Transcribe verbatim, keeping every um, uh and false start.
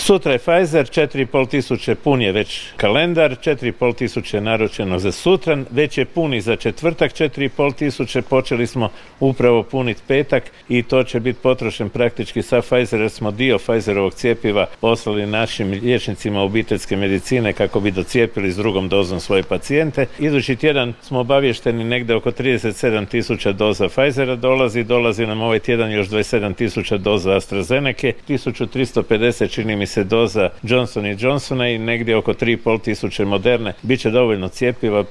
Sutra je Pfizer, četiri i pol tisuće pun je već kalendar, četiri i pol tisuće je naručeno za sutra, već je puni za četvrtak, četiri i pol tisuće, počeli smo upravo puniti petak i to će biti potrošen praktički sa Pfizer, jer smo dio Pfizerovog cjepiva poslali našim liječnicima obiteljske medicine kako bi docijepili s drugom dozom svoje pacijente. Idući tjedan smo obavješteni negdje oko trideset sedam tisuća doza Pfizera dolazi, dolazi nam ovaj tjedan još dvadeset sedam tisuća doza AstraZeneke, tisuću tristo pedeset čini mi se doza Johnson and Johnsona i negdje oko tri i pol tisuće Moderne. Biće dovoljno cjepiva,